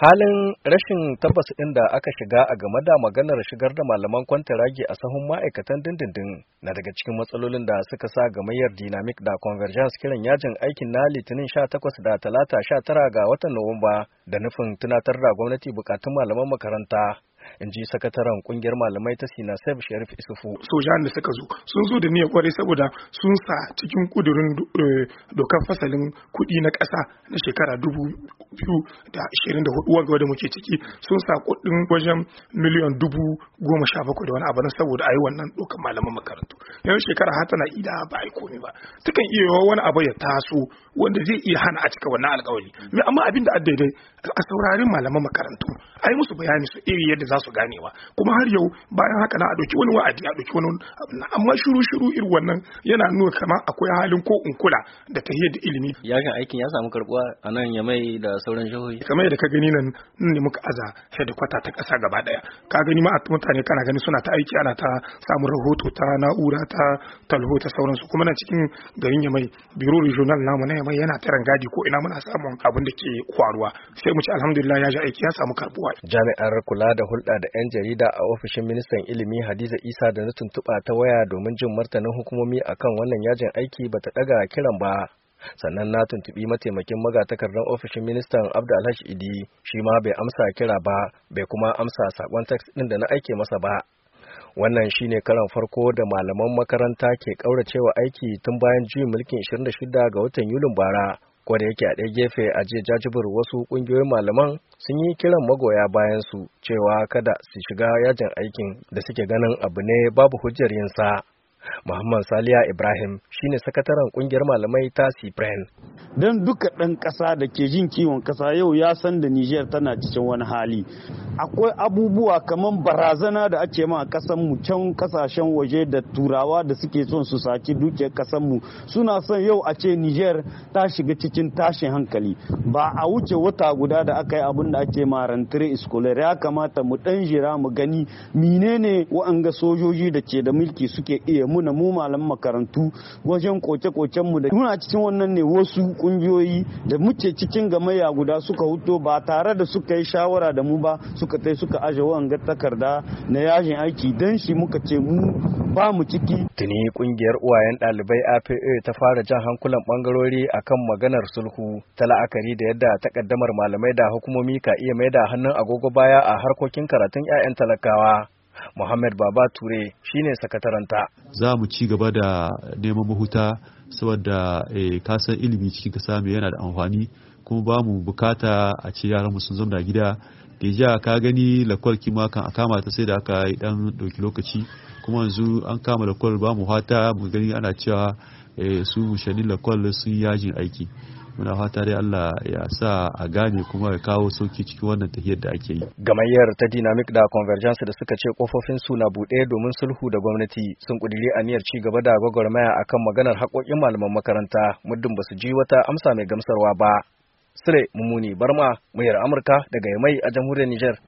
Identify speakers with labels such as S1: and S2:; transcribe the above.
S1: Halin rashin tabbas ɗin da aka shiga a game da maganar shigar da malaman kwantaragi a sahun ma'aikatan dindindin na daga cikin matsalolin da suka sa gamayyar Dynamic da Convergence kiran yajin aikin na Litinin 18 da Talata 19 ga watan Nuwamba da nufin tunatar da gwamnati bukatun malaman makaranta. In ji sakataren kungiyar malamai ta Sinasef Sharif Isufu.
S2: Sojan da suka zo sun zo da niyyar kwarai saboda sun sa cikin kudurin dokar fasalin kuɗi na ƙasa na shekara 2024 wanda muke ciki sun sa kuɗin wajen miliyan 17,000 da wani abu saboda a yi wannan dokar malaman makarantu. Yanzu shekara har tana ida ba a yi komai ba. Tukan iya yawa wani abu ya taso wanda zai iya hana a cika wannan alƙawari. Amma abin da a daidai a saurarin malaman makarantu a yi musu bayani su iri yadda za su ganewa kuma har yau bayan haka na a ɗauki wani wa'adi a ɗauki wani amma shiru irin wannan yana nuna kamar akwai halin ko in kula da tahiyar da ilimi.
S1: Yajin aikin ya samu karbuwa a nan Yamai da sauran jihohi.
S2: Kamar yadda ka gani nan ne muka aza headquarter ta ƙasa gaba ɗaya. Ka gani ma mutane kana gani suna ta aiki ana ta samun rahoto ta na'ura ta talho ta sauransu kuma nan cikin garin Yamai biro regional namu na Yamai yana ta rangadi ko ina muna samun abin da ke kwaruwa sai mu ci alhamdulillah ya ji aiki ya samu karbuwa.
S1: Jami'ar kula da hulɗa da 'yan jarida a ofishin ministan ilimi Hadiza Isa da na tuntuɓa ta waya domin jin martanin hukumomi akan wannan yajin aiki bata ɗaga kiran ba. Sannan na tuntuɓi mataimakin magatakardar ofishin ministan Abdu Alhaji Idi shi ma bai amsa kira ba bai kuma amsa sakon text ɗin da na aike masa ba. Wannan shine karan farko da malaman makaranta ke ƙauracewa aiki tun bayan juyin mulkin 26 ga watan Yulin bara. Ko da yake a ɗaya gefe a jiya jajibir wasu ƙungiyoyin malaman sun yi kiran magoya bayan su cewa kada su shiga yajin aikin da suke ganin abu ne babu hujjar yin sa. Muhammad Saliya Ibrahim shine sakataren kungiyar malamai ta Cipren.
S3: Don duka ɗan ƙasa da ke jin kiwon ƙasa yau ya san da Niger tana cikin wani hali. Akwai abubuwa kamar barazana da ake ma ƙasar mu can ƙasashen waje da turawa da suke son su saki dukiyar ƙasar mu suna son yau a ce Niger ta shiga cikin tashin hankali. Ba a wuce wata guda da aka yi abin da ake ma rentrée scolaire ya kamata mu ɗan jira mu gani menene wa'anga sojoji da ke da mulki suke iya muna mu malaman makarantu wajen koke-koken mu da muna cikin wannan ne wasu kungiyoyi da muke cikin gamayya guda suka huto ba tare da suka yi shawara da mu ba suka tai suka aje wanga takarda na yajin aiki dan shi muka ce mu ba mu ciki.
S1: Tuni kungiyar uwayen ɗalibai APA ta fara jan hankulan bangarori akan maganar sulhu ta la'akari da yadda takaddamar malamai da hukumomi ka iya maida hannun agogo baya a harkokin karatun 'ya'yan talakawa. Muhammad Baba Ture shine sakataranta.
S4: Za mu ci gaba da neman mahuta saboda kasan ilimi cikin kasa mai yana da amfani kuma ba mu bukata a ce yaran mu sun zama gida. Deja ka gani lakwal kima kan a kama ta sai da aka yi dan dauki lokaci kuma yanzu an kama lakwal ba mu fata mu gani ana cewa su mushanin lakwal sun yajin aiki. Muna fata dai Allah ya sa a gane kuma ya kawo sauki cikin wannan tafiyar da ake yi.
S1: Gamayyar ta Dynamic da Convergence da suka ce kofofin su na buɗe domin sulhu da gwamnati sun kudiri aniyar ci gaba da gwagwarmaya akan maganar haƙoƙin malaman makaranta muddin basu ji wata amsa mai gamsarwa ba. Sule Mumuni Barma, muryar Amurka daga Yamai a jamhuriyar Niger.